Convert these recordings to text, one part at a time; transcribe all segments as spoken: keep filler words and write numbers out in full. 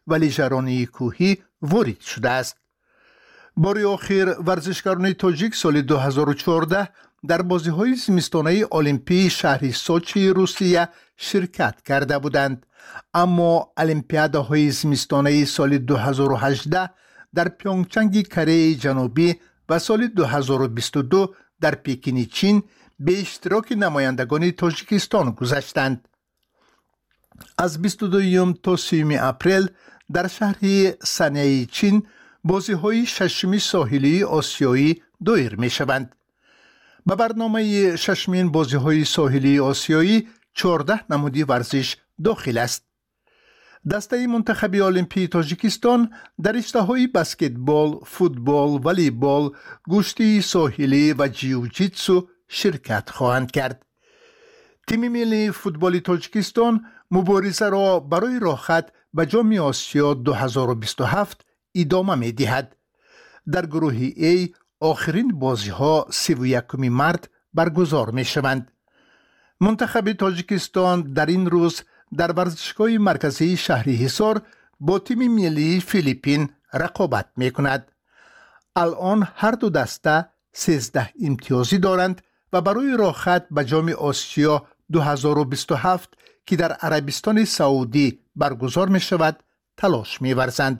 و لیژرانی کوهی وارد شده است. بار آخر ورزشکاران تاجیک سال دو هزار و چهارده در بازی‌های زمستانه المپی شهر سوچی روسیه شرکت کرده بودند، اما المپیادهای زمستانه سال دو هزار و هجده در پیونگچنگ کره جنوبی و سال دو هزار و بیست و دو در پکین چین به اشتراک نمایندگان تاجیکستان گذشتند. از بیست و دو تا سی اپریل در شهر سنای چین بازی‌های ششمی ساحلی آسیایی دایر می‌شوند. به برنامه ششمین بازی‌های ساحلی آسیایی چهارده نمودی ورزش داخل است. دسته منتخب المپی تاجیکستان در رشته‌های بسکتبال، فوتبال، والیبال، گشتی ساحلی و جیوجیتسو شرکت خواهند کرد. تیم ملی فوتبال تاجیکستان مبارزه را برای راحت به جام آسیا دو هزار و بیست و هفت ادامه می دهد. در گروه A آخرین بازی ها سی و یکم مارس برگزار می شوند. منتخب تاجیکستان در این روز در ورزشگاه مرکزی شهر حصار با تیم ملی فیلیپین رقابت می کند. الان هر دو دسته سیزده امتیازی دارند و برای راحت به جام آسیا دو هزار و بیست و هفت که در عربستان سعودی برگزار می شود تلاش می ورزند.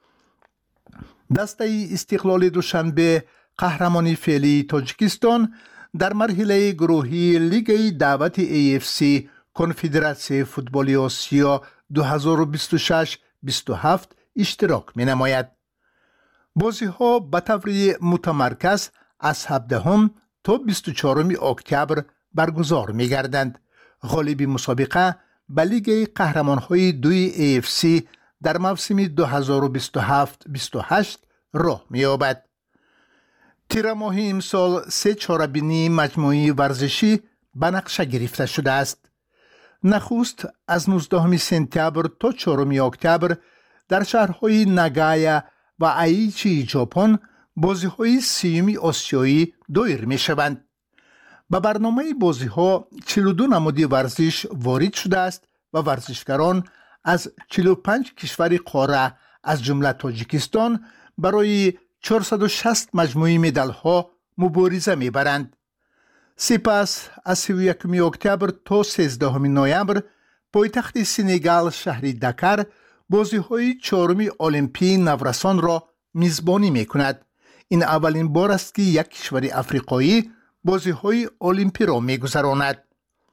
دسته استقلال دوشنبه قهرمانی فعلی تاجیکستان در مرحله گروهی لیگ دعوت ای اف سی کنفدراسیون فوتبال آسیا دو هزار و بیست و شش بیست و هفت اشتراک می نماید. بازی ها به طور متمرکز از هفدهم تا بیست و چهارم اکتبر برگزار می گردند. غالب مسابقه به لیگ قهرمانهای دوی ای اف سی در موسم دو هزار و بیست و هفت بیست و هشت راه می یابد. تیر ماه امسال سه چاره‌بینی مجموعی ورزشی به نقشه گرفته شده است. نخست از نوزدهم سپتامبر تا چهارم اکتبر در شهرهای ناگایا و ایچی ژاپن بازی‌های سیوم آسیایی دایر می شوند. به برنامه بازی‌ها چهل و دو نمودی ورزش وارد شده است و ورزشکاران از چهل و پنج کشور قاره از جمله تاجیکستان برای چهارصد و شصت مجموعی مدال‌ها مبارزه می‌برند. سپس از سی و یکم اکتبر تا سیزدهم نوامبر پایتخت سنگال شهر دکر بازی‌های چهارم المپی نورسان را میزبانی می‌کند. این اولین بار است که یک کشور افریقایی بازی‌های المپی را می‌گذراند.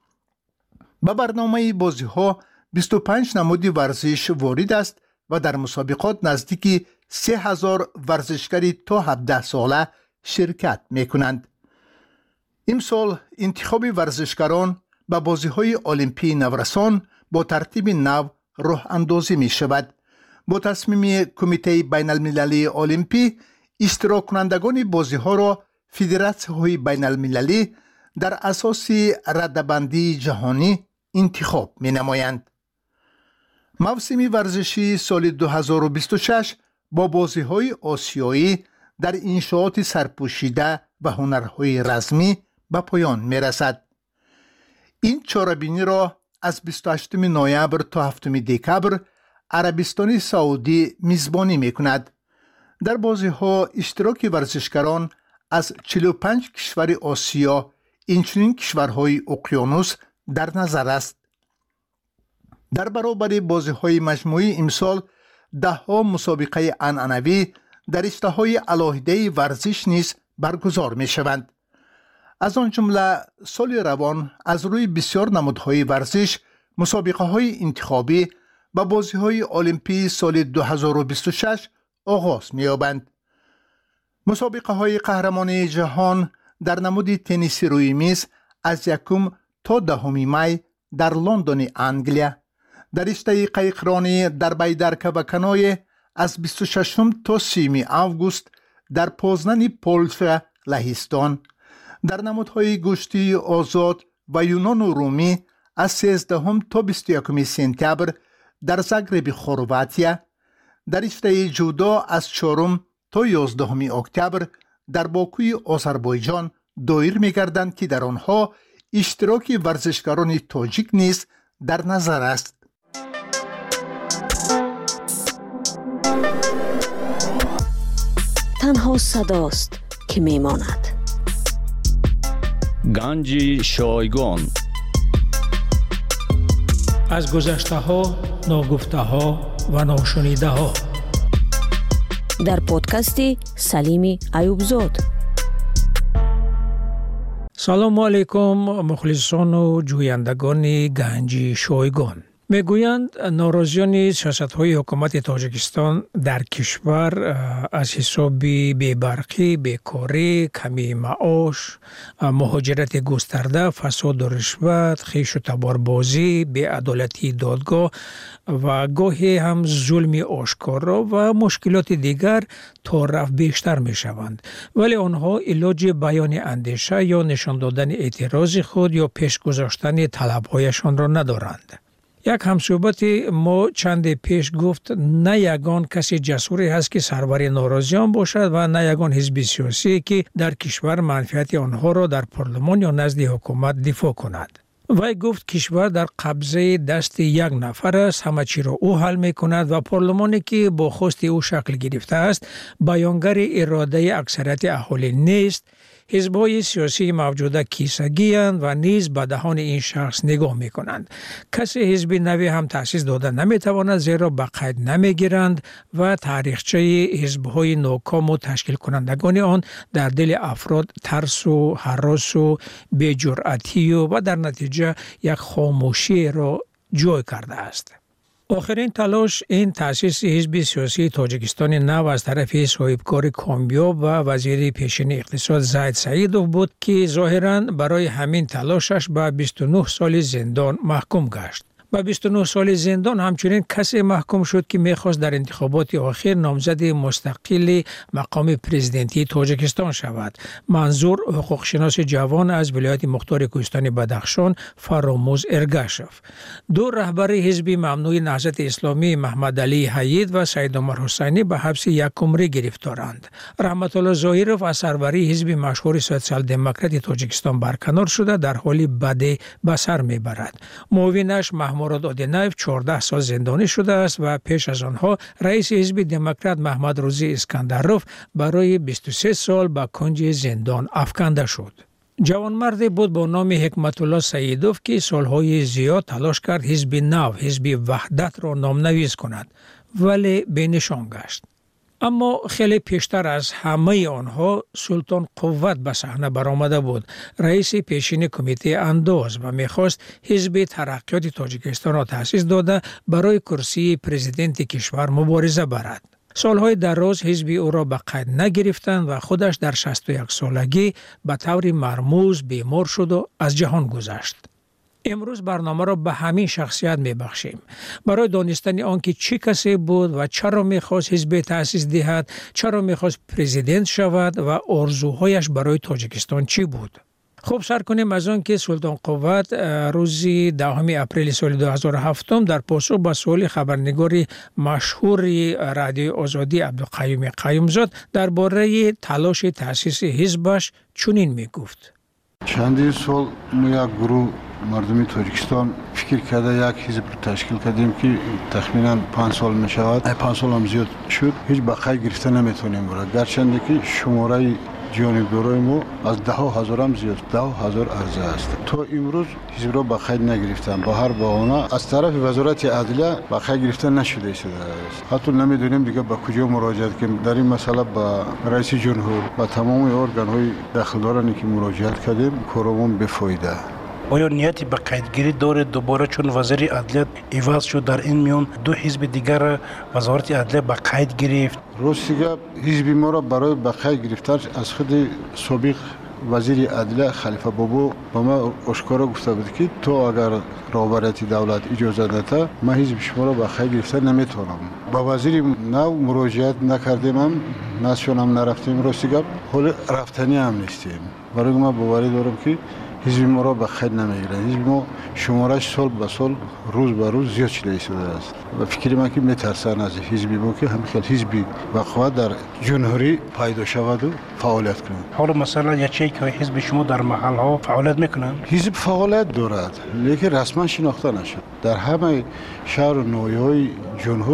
به برنامه بازی‌ها بیست و پنج نمود ورزش وارد است و در مسابقات نزدیک سه هزار ورزشکاری تا هفده ساله شرکت می‌کنند. امسال انتخاب ورزشکاران به بازی‌های المپی نورسان با ترتیب نو راه اندازی می شود. با تصمیم کمیته بین المللی المپی اشتراک کنندگان بازی‌ها را فدراسیون‌های بین المللی در اساس رده‌بندی جهانی انتخاب می نمایند. موسم ورزشی سال دو هزار و بیست و شش با بازی‌های آسیایی در انشاءات سرپوشیده و هنرهای رزمی به پایان می رسد. این چاره‌بینی را از بیست و هشتم نوامبر تا هفتم دکبر عربستان سعودی میزبانی می کند. در بازی‌ها اشتراک ورزشکاران از چهل و پنج کشور آسیا، اینچنین کشورهای اقیانوس در نظر است. در برابر بازی‌های مجموعی امسال ده ها مسابقه عنعنوی در رشته‌های علاهده ورزش نیز برگزار می شوند. از آن جمله سال روان از روی بسیار نمودهای ورزش مسابقه های انتخابی و بازی های المپی سال دو هزار و بیست و شش آغاز می یابند. مسابقه های قهرمانی جهان در نمود تنیس روی میز از یکم تا دهم می در لندن انگلیا، در رشته قایقرانی در بیدرکه و کنایه از بیست و ششم تا سیوم آگوست در پوزنان پولشا لهستان، در نمودهای گشتی آزاد و یونان و رومی از سیزدهم تا بیست و یکم سپتامبر در زاگرب خرواتیا، در رشته جودو از چهارم تا یازدهم اکتبر در باکوی آذربایجان دایر می‌گردند که در آنها اشتراک ورزشکاران تاجیک نیز در نظر است. تنها صداست که میماند. گنج شایگان. از گذشته ها، ناگفته ها و ناشنیده ها. در پودکاستی سلیمی ایوبزاد. سلام علیکم مخلصان و جویندگان گنج شایگان. میگویند ناراضیان سیاست‌های حکومت تاجیکستان در کشور از حساب بی‌برقی، بیکاری، کمی معاش، مهاجرت گسترده، فساد و رشوت، خویش و تباربازی، بی‌عدالتی دادگاه و گاهی هم ظلم آشکارا و مشکلات دیگر تا رفت بیشتر می شوند. ولی آنها علاج بیان اندیشه یا نشان دادن اعتراض خود یا پیش گذاشتن طلب‌هایشان را ندارند. یک همصحبت ما چند پیش گفت نه یگان کسی جسوری هست که سرور ناراضیان باشد و نه یگان حزب سیاسی که در کشور منفعت آنها را در پارلمان یا نزد حکومت دفاع کند. وی گفت کشور در قبضه دست یک نفر است، همه چی را او حل می کند و پارلمانی که با خواست او شکل گرفته است بیانگر اراده اکثریت اهالی نیست. حزب‌های سیاسی موجوده کیسگی اند و نیز به دهان این شخص نگاه می کنند. کسی حزب نوی هم تأسیس داده نمی تواند زیرا به قید نمی گیرند و تاریخچه حزب‌های ناکام و تشکیل کنندگان آن در دل افراد ترس و هراس و بی‌جرأتی و, و در نتیجه یک خاموشی را جای کرده است. آخرین تلاش این تأسیس حزب سیاسی تاجیکستان نو از طرف صاحبکار کامیاب و وزیر پیشین اقتصاد زاهد سعیدوف بود که ظاهراً برای همین تلاشش به بیست و نه سال زندان محکوم گشت. با بیست و نه سال زندان همچنین کسی محکوم شد که میخواست در انتخابات آخر نامزد مستقل مقام پرزیدنتی تاجیکستان شود. منظور حقوق شناس جوان از ولایت مختار کوهستان بدخشان فراموز ارگاشف. دو رهبر حزب ممنوع نهضت اسلامی محمد علی حید و سید عمر حسینی به حبس یک عمره گرفتارند. رحمت الله ظاهرов از سروری حزب مشهور سوسیال دموکرات تاجیکستان برکنار شده در حالی بد به سر میبرد. معاونش مراد آدینایف چهارده سال زندانی شده است و پیش از آنها رئیس حزب دموکرات محمد روزی اسکندروف برای بیست و سه سال به کنج زندان افکنده شد. جوانمردی بود با نام حکمت الله سعیدوف که سالهای زیاد تلاش کرد حزب نو، حزب وحدت را نامنویس کند ولی بینشان گشت. اما خیلی پیشتر از همه آنها سلطان قوت به صحنه برآمده بود، رئیس پیشین کمیته انداز و میخواست حزب ترقیات تاجیکستان را تأسیس داده برای کرسی پرزیدنت کشور مبارزه برد. سالهای دراز حزب او را به قید نگرفتند و خودش در شصت و یک سالگی به طور مرموز بیمار شد و از جهان گذشت. امروز برنامه را به همین شخصیت میبخشیم برای دانستن آنکه چه کسی بود و چرا میخواست حزب تأسیس دهد، چرا میخواست پرزیدنت شود و آرزوهایش برای تاجیکستان چی بود. خب سر کنیم از آن که سلطان قوت روز دهم اپریل سال دو هزار و هفت در پاسخ به سوال خبرنگار مشهور رادیو آزادی عبدالقیوم قیومزاد درباره تلاش تأسیس حزبش چنین میگفت: چندین سال ما یک گروه مردمی تاجیکستان فکر کرده یک حزب تشکیل کردیم که تخمینا پنج سال می شود. پنج سال هم زیاد شد. هیچ بقای گرفته نمیتونیم برای گرچند که شماره جانبدارای ما از ده هزار هم زیاد، ده هزار عرضه است. تا امروز حزب را بقای نگرفتن. با هر بهانه از طرف وزارت عدلیه بقای گرفته نشده است. حتی نمیدونیم دیگه به کجا مراجعت کنیم. در این مسئله با رئیس جمهور و تمام ارگان های داخلدارانی که مراجعت کردیم کارمون بفایده. آیا نیتی به قیدگیری داره دوباره چون وزیر عدلیه عوض شد در این میان دو حزب دیگر وزارت عدلیه به قید گرفت؟ راستیگه حزب ما را برای به قید گرفتن از خود سابق وزیر عدلیه خلیفه بابو با ما آشکارا گفته بود که تو اگر رهبریت دولت اجازه نده ما حزب شما را به قید گرفتن نمیتونم. با وزیر نو مراجعت نکردیم هم نشون هم نرفتیم. راستیگه حال رفتنی هم نیستیم. برای ما باوری دارم که حزب ما را به خیر نمیگیرند. حزب ما شمارش سال به سال روز به روز زیاد شده شده است و فکر من که میترسن از حزب ما که همین خیلی حزبی وقوع در جمهوری پیدا شود و فعالیت کنند. حالا مثلا یا چه که حزب شما در محل ها فعالیت میکنند؟ حزب فعالیت دارد لیکن رسما شناخته نشد. در همه شهر و ناحیه‌های جمهور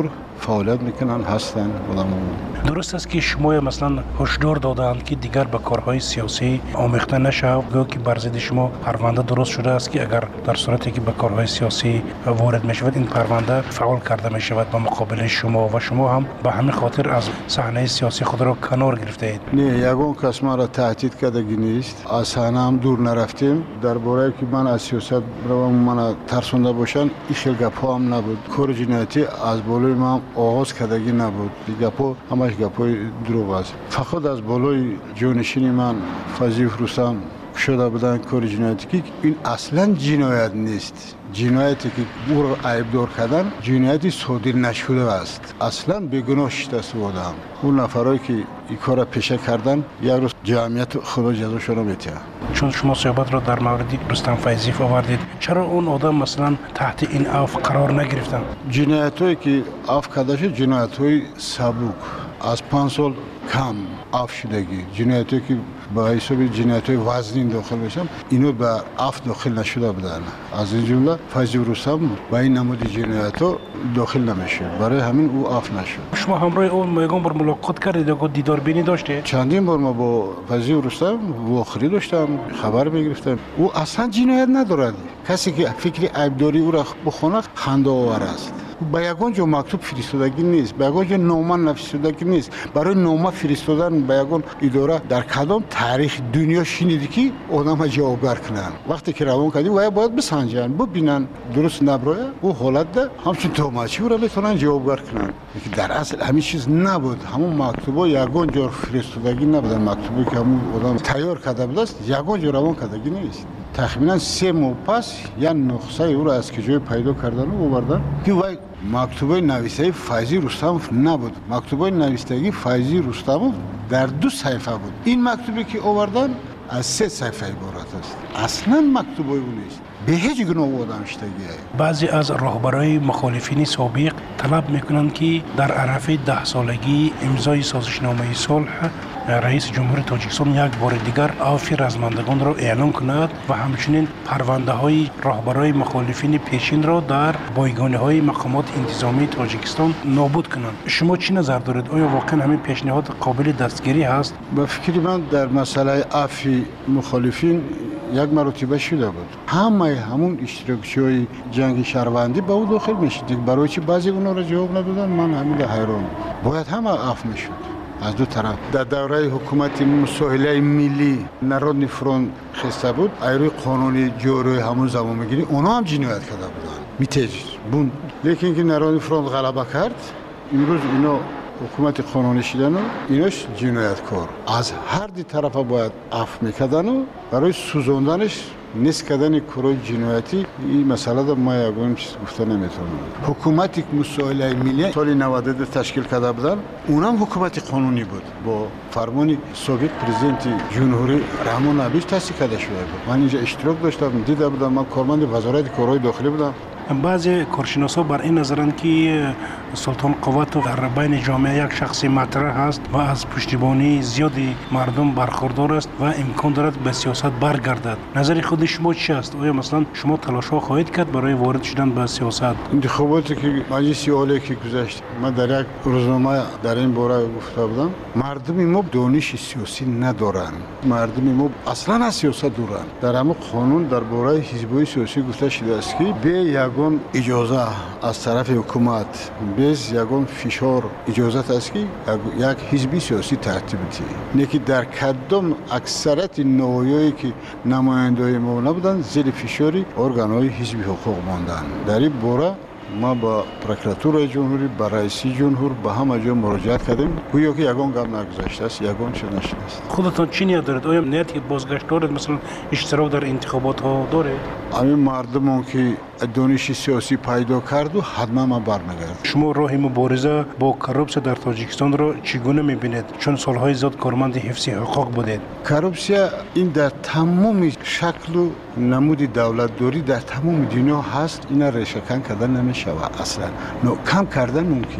فعالیت میکنن هستن آدم‌ها. درست است که شما مثلا هشدار دادند که دیگر به کارهای سیاسی آمیخته نشود، گویا که بر ضد شما پرونده درست شده است که اگر در صورتی که به کارهای سیاسی وارد میشود این پرونده فعال کرده میشود به مقابل شما و شما هم به همین خاطر از صحنه سیاسی خود را کنار گرفته اید. نه، یگان کس ما را تهدید کردگی نیست. از صحنه هم دور نرفتیم. درباره که من از سیاست بروم من ترسونده باشن این خیلی گپا هم نبود. کار جنایتی از بالای ما آغاز کردگی نبود. گپا همش گپای دروغ است. فقط از بالای جانشین من فضیل رستم شده بودن کار جنایتی که این اصلا جنایت نیست. جنایتی که او را عیبدار کردن جنایتی صادر نشده است. اصلا بیگناه شده است آدم. اون نفرایی که این کار را پیشه کردن یک روز جمعیت خدا جزاشون را می‌دهد. چون شما صحبت را در مورد رستم فیضی آوردید، چرا اون آدم مثلا تحت این عفو قرار نگرفتن؟ جنایتایی که عفو کرده شد جنایت‌های سبک از پنج سال کم عفو شدگی، جنایتی که با حساب جنایت‌های وزنی داخل بشن اینو به عفو داخل نشده بودن. از این جمله فیضی رستم با این نمود جنایت‌ها داخل نمیشه، برای همین او عفو نشد. شما همراه اون یگان بار ملاقات کردید و دیدار بینی داشتید؟ چندین بار ما با فیضی رستم واخری داشتم، خبر میگرفتم. او اصلا جنایت ندارد. کسی که فکر عیبداری او را بخونه خنده آور است. با یگان جو مکتوب فرستادگی نیست، با یگان جو نامه نوشتگی نیست. برای نامه فرستادن با یگان اداره در کدام تاریخ دنیا شنیدی که آدم جوابگر کنن؟ وقتی که روان کردی و باید بسنجن، ببینن درست نبره او حالت ده همچون توماچی را بتونن جوابگر کنن. در اصل همین چیز نبود. همون مکتوبا یگان جو فرستادگی نبودن. مکتوبی که همون آدم تیار کرده بود است یگان جو روان کردگی نیست. تقریبا سه ماه پس یا نسخه او را از کجای پیدا کردن و آوردن که وای مکتوبه نویسه فیضی رستم نبود. مکتوبه نویسندگی فیضی رستم در دو صفحه بود. این مکتوبی که آوردن از سه صفحه عبارت است. اصلا مکتوبه او نیست. به هیچ گناه آدم شدگی. بعضی از راهبرای مخالفین سابق طلب میکنند که در عرف ده سالگی امضای سازشنامه صلح رئیس جمهوری تاجیکستان یک بار دیگر عفو رزمندگان را اعلام کند و همچنین پرونده های راهبرای مخالفین پیشین را در بایگانی های مقامات انتظامی تاجیکستان نابود کنند. شما چی نظر دارید؟ آیا واقعا همین پیشنهاد قابل دستگیری هست؟ به فکر من در مسئله عفو مخالفین یک مرتبه شده بود. همه همون اشتراکچی‌های جنگ شهروندی به او داخل میشد. برای چی بعضی اونا را جواب ندادن؟ من همین حیران. باید همه عفو میشد. از دو طرف در دوره حکومت مساهله ملی نارودنی فرونت خسته بود ایروی قانونی جوری همون زمان میگیری اونا هم جنایت کرده بودن میتج بون لیکن که نارودنی فرونت غلبه کرد امروز اینا حکومت قانونی شدن و ایناش جنایتکار از هر دی طرف باید عفو میکردن و برای سوزوندنش نیست کردن کارهای جنایتی این مسئله دا ما یگان چیز گفته نمیتونم. حکومتی که مساهله ملی سال نود و دو تشکیل کرده بودن اونم حکومت قانونی بود با فرمان سابق پرزیدنت جمهوری رحمان ابیش تأسیس کرده شده بود. من اینجا اشتراک داشتم دیده بودم. من کارمند وزارت کارهای داخلی بودم. بعضی کارشناسا بر این نظرند که سلطان قوت در بین جامعه یک شخصی مطرح است و از پشتیبانی زیادی مردم برخوردار است و امکان دارد به سیاست برگردد. نظر خود شما چی است؟ آیا مثلا شما تلاش‌ها خواهید کرد برای وارد شدن به سیاست؟ انتخاباتی که مجلس عالی که گذشت من در یک روزنامه در این باره گفته بودم مردم ما دانش سیاسی ندارند. مردم ما اصلا از سیاست دورند. در همون قانون در باره حزب‌های سیاسی گفته شده است که به یگان اجازه از طرف حکومت بیز یگان فشار اجازت است که یک حزبی سیاسی ترتیب دهد. نه که در کدام اکثریت نوعی که نمایندگان ما نبودند زیر فشار ارگان‌های حزبی حقوق ماندند. در این باره ما با پروکراتور جمهوری با رئیس جمهور با همه جا مراجعت کردیم. گویا که یگان گام نگذاشته است یگان چه نشده است. خودتان چی نیت دارید؟ آیا نیت بازگشت دارید مثلا اشتراک در انتخابات ها دارید؟ همین مردمان که دانش سیاسی پیدا کرد و حتما ما برمیگردیم. شما راه مبارزه با کروپسیا در تاجیکستان را چگونه می‌بینید؟ چون سالهای زیاد کارمند حفظ حقوق بودید. کروپسیا این در تمام شکل و نمود دولتداری در تمام دنیا هست. اینا ریشه‌کن کردن نمی‌شود اصلا. نو کم کردن ممکن.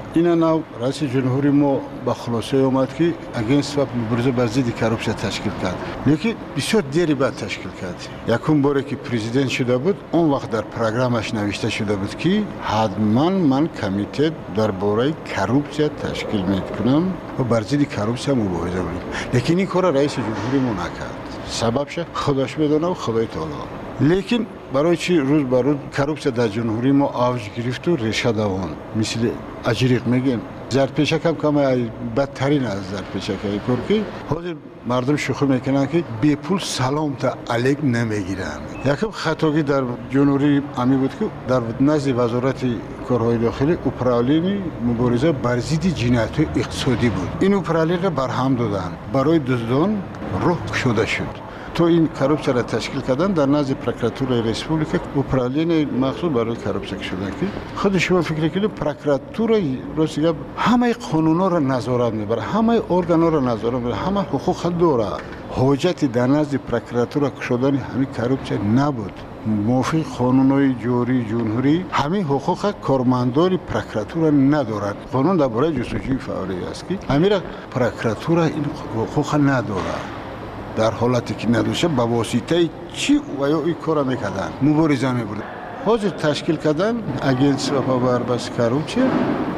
این نو رئیس جمهوری ما با خلاصه اومد که اگینست و مبارزه بر ضد کروپسیون تشکیل کرد. لیکن بسیار دیری بعد تشکیل کرد. یکم باره که پرزیدنت شده بود اون وقت در پروگرامش نوشته شده بود که حتما من کمیته درباره کروپسیون تشکیل میکنم و بر ضد کروپسیون مبارزه کنم. لیکن این کار رئیس جمهوری ما نکرد. سببش خودش بدونه و خدای تعالی. لیکن برای چی روز بر روز کروپسیون در جمهوری ما آوج گرفت و ریشه دوان مثل اجریق میگیم زرپیشک هم کم بدترین از زرپیشک های کرکی حاضر مردم شوخی میکنن که بی پول سلام تا علیک نمیگیرن. یکم خطاگی در جمهوری امی بود که در نزد وزارت کارهای داخلی اپرالین مبارزه بر ضد جنایت اقتصادی بود. این اپرالین را برهم دادن برای دزدان روح شده شد. تو این کروپسیون را تشکیل کردن در نزد پروکراتور ریسپوبلیک اپرالین مخصوص برای کروپسیون شدن که خود شما فکر کنید پروکراتور روسیه همه قانونا را نظارت میبره، همه ارگانا را نظارت میبره، همه حقوق داره. حجت در نزد پروکراتور شدن همین کروپسیون نبود. موافق قانونهای جوری جمهوری همین حقوق کارمندان پروکراتور ندارد. قانون درباره جستجوی فوری است که همین پروکراتور این حقوق نداره. در حالتی که ندوشه با واسطه چی و یا این کار میکردن مبارزه میبردن. حاضر تشکیل کردن اگینس و پاورباس کروپسیون.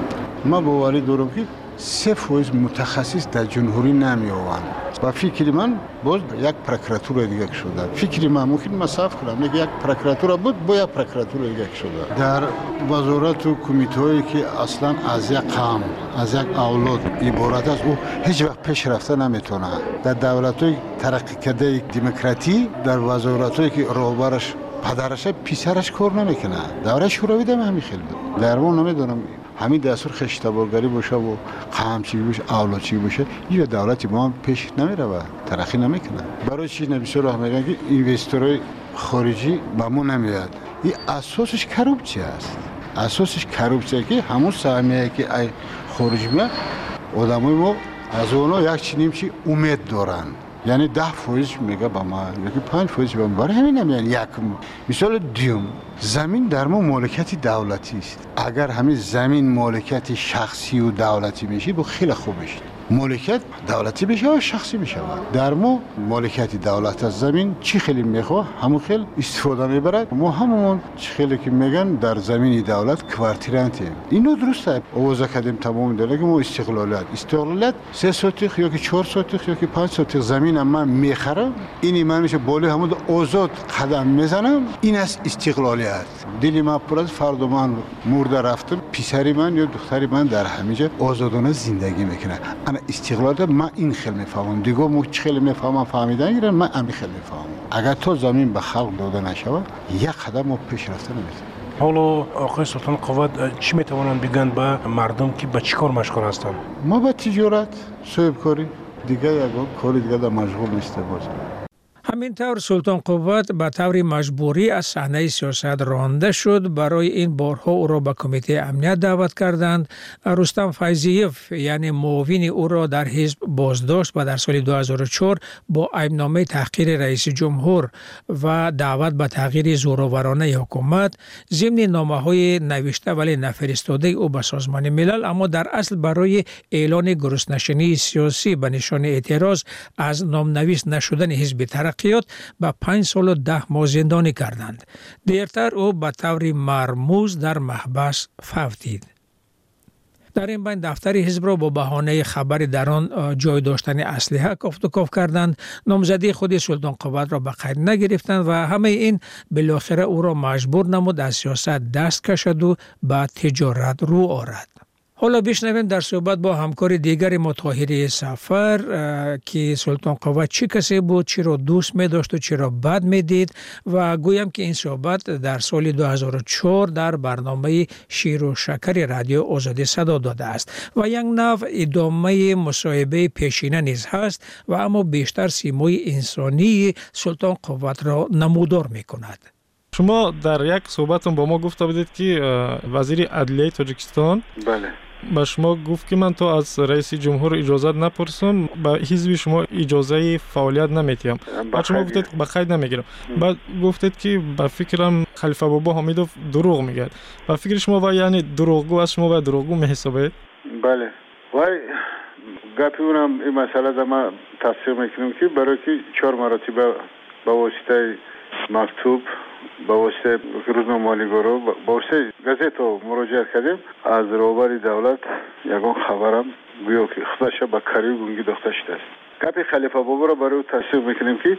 ما باوری دارم که سه فویز متخصص در جمهوری نمی آوند و فکر من باز یک پروکراتور دیگه شده. فکر من ممکن مساف کنم یک پروکراتور بود با یک پروکراتور دیگه شده. در وزارت و کمیته‌ای که اصلا از یک قوم از یک اولاد عبارت است او هیچ وقت پیش رفته نمیتونه. در دولت‌های ترقی کرده دموکراتی در وزارت‌هایی که راهبرش پدرش پسرش کار نمیکنه. دوره شوروی دم همین خیلی بود. در ما نمیدونم همین دستور خشتبارگری باشه و قمچی باشه اولادچی باشه این دولتی ما هم پیش نمیره و ترقی نمیکنه. برای چی نمیشه راه میگن که اینوستورهای خارجی به ما نمیاد. این اساسش کروپسیون است. اساسش کروپسیون که همون سهمیه که ای خارجی میاد آدمای ما از اونها یک چی نیم چی امید دارن. یعنی ده فویز میگه با ما یکی پنج فویز با ما برای همین نمیان یک مثال دیوم زمین در ما مالکیت دولتی است. اگر همین زمین مالکیت شخصی و دولتی میشه با خیلی خوب میشه. مالکیت دولتی بشه و شخصی بشه. در ما مالکیت دولت از زمین چی خیلی میخواه همون خیلی استفاده میبرد. ما همون چی خیلی که میگن در زمین دولت کوارتیرانتی. اینو درسته. آوازه کردیم تمام دلگه ما استقلالیت. استقلالیت سه سوتیخ یا که چهار سوتیخ یا که پنج سوتیخ زمین من میخرم. اینی من میشه بالی همون آزاد قدم میزنم. این است استقلالیت. دلی من پر از فرد من مرده رفتم. پسری من یا دختری من در همینجا آزادانه زندگی میکنه. استقلال من این خیلی میفهمم دیگه مو خیلی میفهمم فهمیدن گیرن من همین خیلی میفهمم. اگر تو زمین به خلق داده نشود یک قدم ما پیش رفته نمیتونیم. حالا آقای سلطان قوت چی میتوانن بگن به مردم که به چی کار مشغول هستن؟ ما به تجارت صاحب کاری دیگه یک کار دیگه در مشغول نیستیم. همینطور سلطان قوت به طور مجبوری از صحنه سیاست رانده شد. برای این بارها او را به کمیته امنیت دعوت کردند. رستم فیضیف یعنی معاون او را در حزب بازداشت و در سال دو هزار و چهار با ایبنامه تحقیر رئیس جمهور و دعوت به تغییر زورآورانه حکومت ضمن نامه‌های نوشته ولی نفرستاده او به سازمان ملل، اما در اصل برای اعلان گرسنه‌شینی سیاسی به نشان اعتراض از نامنویس نشدن حزب ترقیات به پنج سال و ده ماه زندانی کردند. دیرتر او به طور مرموز در محبس فوتید. در این بین دفتر حزب را با بهانه خبر در آن جای داشتن اسلحه کافت و کاف کردند. نامزدی خود سلطان قوت را به قید نگرفتند و همه این بالاخره او را مجبور نمود از سیاست دست کشد و به تجارت رو آورد. حالا بشنویم در صحبت با همکار دیگر ما طاهری سفر که سلطان قوت چی کسی بود، چی را دوست می داشت و چی را بد می دید و گویم که این صحبت در سال دو هزار و چهار در برنامه شیر و شکر رادیو آزادی صدا داده است و یک نوع ادامه مصاحبه پیشینه نیز هست و اما بیشتر سیمای انسانی سلطان قوت را نمودار می کند. شما در یک صحبتون با ما گفته بودید که وزیر عدلیه تاجیکستان بله با شما گفت که من تو از رئیس جمهور اجازه نپرسم، با حزب شما اجازه فعالیت نمیتیم. بعد شما گفتید با قید نمیگیرم. بعد گفتید که با فکرم خلیفه بابا حمیدوف دروغ میگه. با فکر شما و یعنی دروغگو از شما و دروغگو میحسابید؟ بله. وای گپی اونم این مسئله در ما تصدیق میکنم که برای که چهار مراتب با واسطه مکتوب، با واسطه روزنامه مالیگورو، با واسطه گازت مراجعه کردیم از روبر دولت یگان خبرم گویا که خودش با کاری گونگی داشته شده است. گپی خلیفه بابا را برای تصدیق میکنیم که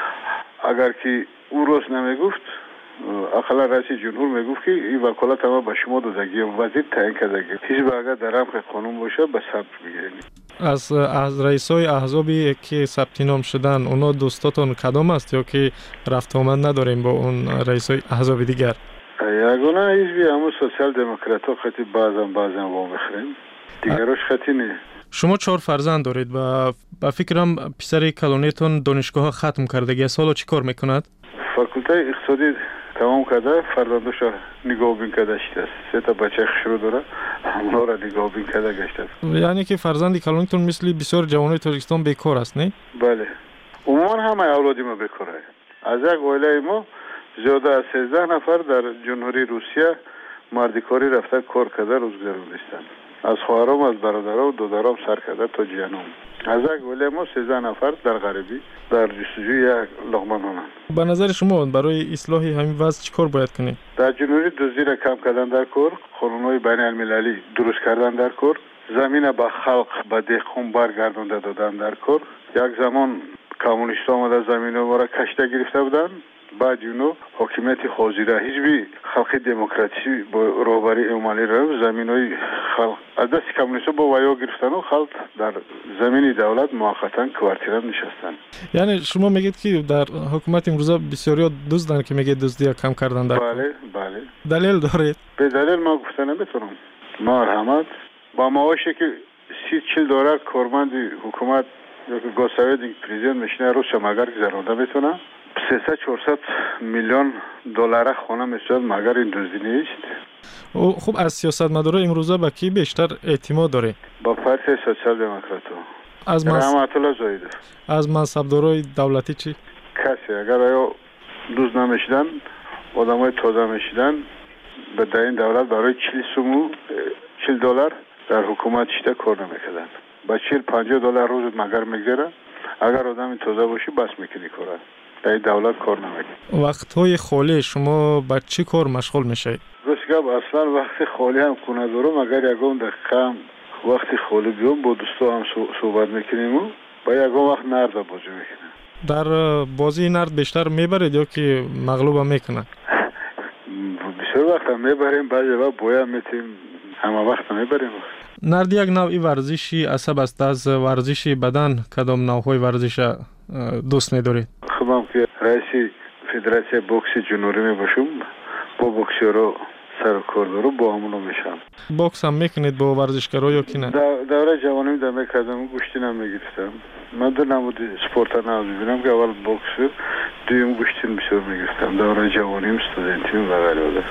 اگر که او روز نمیگفت اقلا رئیس جمهور میگفت که این وکالت ما به شما دادگی وزیر تعیین کردگی حزب اگر در رمق قانون باشه به ثبت بگیرید. از از رئیسای احزابی که ثبت نام شدن اونا دوستاتون کدام است یا که رفت آمد نداریم با اون رئیسای احزاب دیگر؟ یگانه حزبی همون سوسیال دموکرات ها خیلی بعضن بعضن وام میخریم، دیگرش خیلی نه. شما چهار فرزند دارید و با فکرم پسر کلونیتون دانشگاه ختم کردگی است، حالا چی کار میکند؟ فاکولته اقتصادی تمام کرده، فرزندش نگاه بین کرده شده، سه تا بچه خشرو داره، همونا را نگاه بین کرده گشته. یعنی که فرزندی کلونیتون مثل بسیار جوانای تاجیکستان بیکار است، نه؟ بله. عموما همه اولادی ما بیکاره. از یک عائله ما زیاده از سیزده نفر در جمهوری روسیه مردکاری رفته کار کرده روز گذروندستند. از خواهرام، از برادرام و دادرام سر کرده تا جیانم. از یک عائله ما سیزده نفر در غریبی در جستجوی یک لقمه نان. به نظر شما برای اصلاح همین وضع چیکار باید کنیم؟ در جمهوری دزدی را کم کردن در کار، قانون‌های بین المللی درست کردن در کار، زمین به خلق به دهقان برگردانده دادن در کار. یک زمان کمونیست‌ها آمده زمین ما را کشته گرفته بودند، بعد اونو حاکمیت حاضره حزب خلق دموکراسی با رهبری امالی را زمینای خلق از دست کمونیست‌ها با ویا گرفتن و خلق در زمین دولت موقتا کوارتیرا نشستن. یعنی شما میگید که در حکومت امروزه بسیاری دزدن که میگه دزدی کم کردن در بله بله. دلیل دارید؟ به دلیل ما گفتن نمیتونم. مرحمت با معاشی که سی چهل دلار کارمند حکومت یا که گوساوید پرزیدنت میشنه روز مگر گذرونده میتونه سیصد چهارصد میلیون دلار خانه میشد مگر این دزدی نیست. خب از سیاستمدارا امروزه با کی بیشتر اعتماد داره؟ با پارتی سوسیال دموکرات. از منصب رحمت الله زاهدی. از منصبدارای دولتی چی؟ کسی اگر آیا دوز نمیشدن آدمای تازه میشدن به در این دولت برای چهل سومو چهل دلار در حکومت شده کار نمیکردن. با چهل پنجاه دلار روز مگر میگذره. اگر آدم تازه باشی بس میکنی کاره. در دولت کار نمیکنی. وقتهای خالی شما با چی کار مشغول میشید؟ راستی اصلا وقت خالی هم کنه دارم، اگر یکم دقیقه وقت خالی بیام با دوستا هم صحبت میکنیم و با یکم وقت نرد بازی میکنیم. در بازی نرد بیشتر میبرید یا که مغلوب هم میکنن؟ بسیار وقت هم میبریم، بعضی وقت بویا میتیم، همه وقت هم میبریم. نرد یک نوعی ورزشی عصب است. از ورزش بدن کدام نوعهای ورزش دوست می‌دارید؟ خودم که رئیس فدراسیون بوکس جنوبی میباشم، با بوکسورا سر کار دارم، با همونو میشم. بوکس هم میکنید با ورزشکارا یا کی نه؟ دوره جوانی در میکردم، گوشتی نمیگرفتم. من در نمود سپورت ناز ببینم که اول بوکس، دویم گوشتی بسیار میگرفتم. دوره جوانیم استودنتیم و غیره.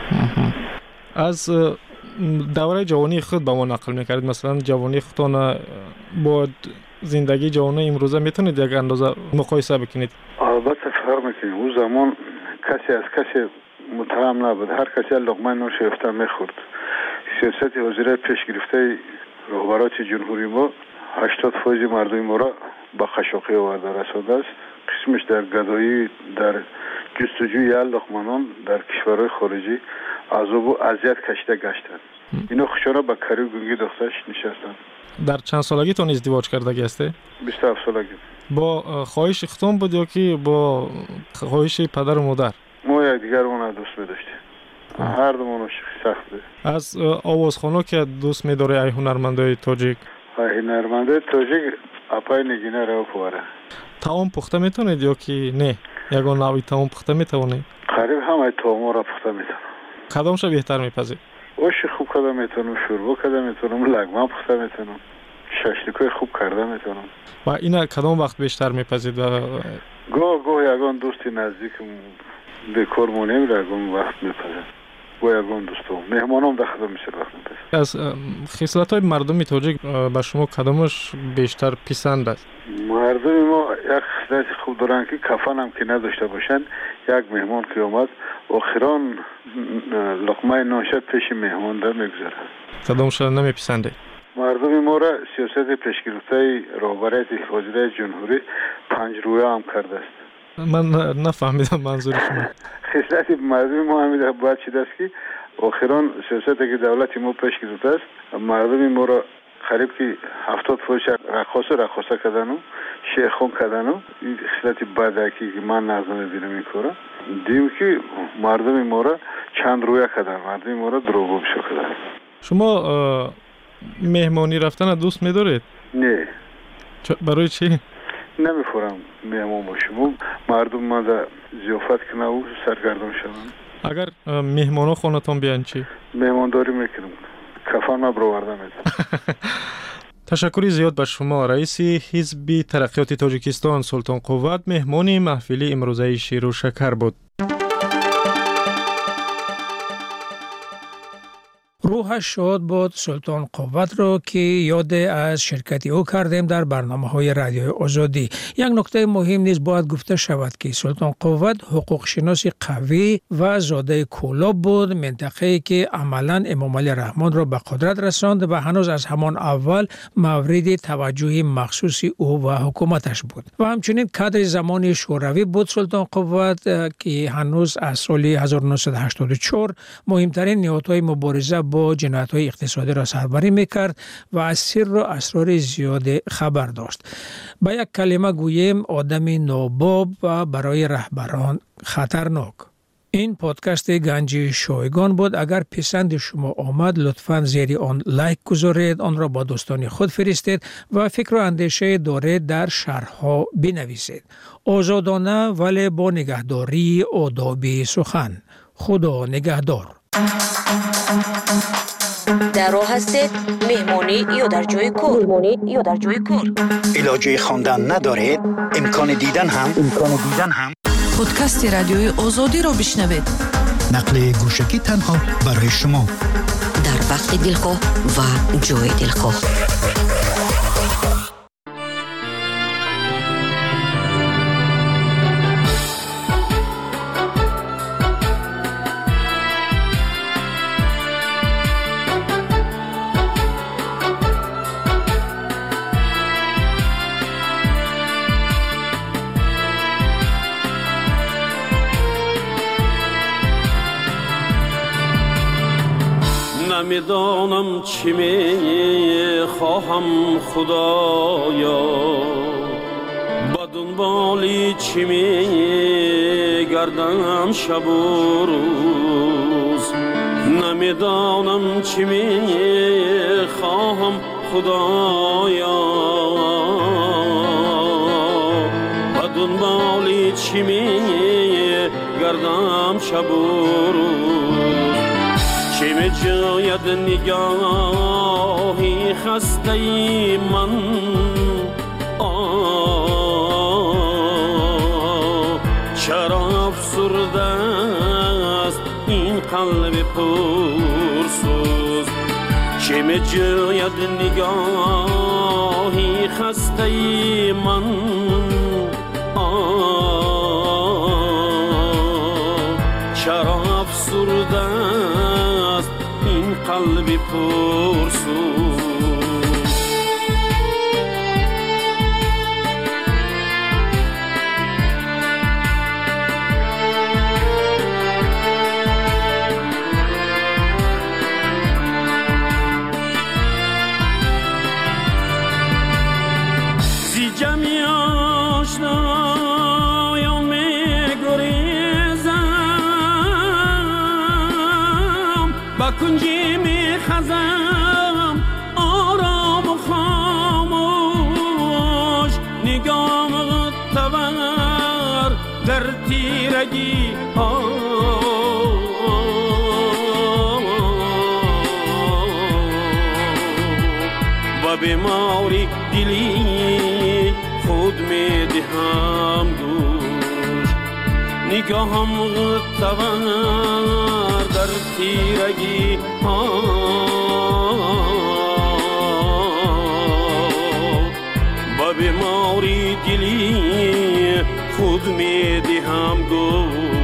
از دوره جوانی خود با ما نقل میکردید، مثلا جوانی خودتان با زندگی جوانی امروزه میتونید یک اندازه مقایسه بکنید؟ البته فرق میکنه. اون زمان کسی از کسی متهم نبود، هر کسی لقمه نون شیفته میخورد. سیاست حاضره پیش گرفته رهبرات جمهوری ما هشتاد فیصد مردم ما را با خشاقی آورده رسانده است. قسمش در گدایی، در جستجوی لقمه نان در کشورهای خارجی عذاب و اذیت کشیده گشتند. اینا خوشانه با کاری و گونگی دخترش نشستند. در چند سالگیتون ازدواج کردگی هسته؟ بیست و هفت سالگی. با خواهش ختم بود یا که با خواهش پدر و مادر؟ ما یک دیگرمون دوست می‌داشتیم. هر دومون عاشق سخت بود. از آوازخوانا که دوست می‌داره ای هنرمندای تاجیک؟ ای هنرمندای تاجیک اپای نگینه رو پواره. طعام پخته میتونید یا که نه؟ یگان نوعی طعام پخته میتونید؟ قریب همه طعام را پخته میتونم. کدامش بهتر میپذید؟ آش خوب کرده میتونم، شوربه کرده میتونم، لقمه پخته میتونم، ششلیکای خوب کرده میتونم. و اینا کدام وقت بیشتر میپذید؟ و گاه گاه یگان دوستی نزدیکم بیکار مونیم را یگان وقت میپذید. با یگان دوستم مهمانم در خدمت میشه وقت از خصلت‌های مردم تاجیک با شما کدامش بیشتر پسند است؟ مردم ما یک خصلت خوب دارن که کفن هم که نداشته باشن. یک مهمان که اومد آخران لقمه نانشد پیش مهمان در میگذاره. کدامش نمیپسنده؟ مردم ما را سیاست پیشگرفته رهبری وزیر جمهوری پنج رویه هم کرده است. من نفهمیدم منظور شما. خصلت مردم ما همیشه باید چیده است که آخران سیاستی که دولت ما پیش گرفته است مردم ما را قریب که هفتاد فوش رقاص رقاصه کردن و شیخون کردن و این خصلت بده که من نظر میبینم این کارا. دیم که مردم ما را چند رویه کردن، مردم ما را دروغگو کردن. شما مهمانی رفتن دوست می‌دارید؟ نه. برای چی؟ نمی‌فورم مهمان باشم. مردم ما در ضیافت کنه و سرگردان شوند. اگر مهمانا خونتون بیان چی؟ مهمانداری میکنم. کفن ما برآورده میدم. تشکر زیاد به شما. رئیس حزب ترقیات تاجیکستان سلطان قوت مهمان محفل امروزه شیر و شکر بود. روحش شاد بود سلطان قوت رو که یاد از شرکتی او کردیم در برنامه های رادیوی آزادی. یک نکته مهم نیز باید گفته شود که سلطان قوت حقوق شناس قوی و زاده کولاب بود، منطقه‌ای که عملاً امام علی رحمان را به قدرت رساند و هنوز از همان اول مورد توجه مخصوص او و حکومتش بود. و همچنین کادر زمان شوروی بود سلطان قوت که هنوز از سال هزار و نهصد و هشتاد و چهار مهمترین نهادهای مبارزه با جنایت‌های اقتصادی را سربری می‌کرد و از سر و اسرار زیاد خبر داشت. با یک کلمه گوییم آدم ناباب و برای رهبران خطرناک. این پادکست گنج شایگان بود. اگر پسند شما آمد لطفاً زیر آن لایک گذارید، آن را با دوستان خود فرستید و فکر و اندیشه دارید در شرح‌ها بنویسید. آزادانه ولی با نگهداری آداب سخن. خدا نگهدار. در راه هستید مهمانی یا در جای کار مهمانی یا در جای کار علاجه خواندن ندارید امکان دیدن هم امکان دیدن هم پادکست رادیوی آزادی رو بشنوید. نقل گوشکی تنها برای شما در وقت دلخواه و جای دلخواه. نمیدانم چی می خواهم خدایا، با دنبالی چی می گردم شب و روز. نمیدانم چی می خواهم خدایا، با دنبالی چی می گردم شب و روز. چه می جاید نگاهی خسته ای من، آه چرا افسرده است این قلب پرسوز. چه می جاید نگاهی خسته ای من، آه چرا افسرده است این قلب پرسوز. زی جمعی آشنایا می گریزم، با کنجی می خزم آرام و خاموش. نگام تور در تیرگی ها، و بیماری دلی خود می دهم دوش. نگاهم تور در در تیرگی ها با بیماری دلی خود می دهم گو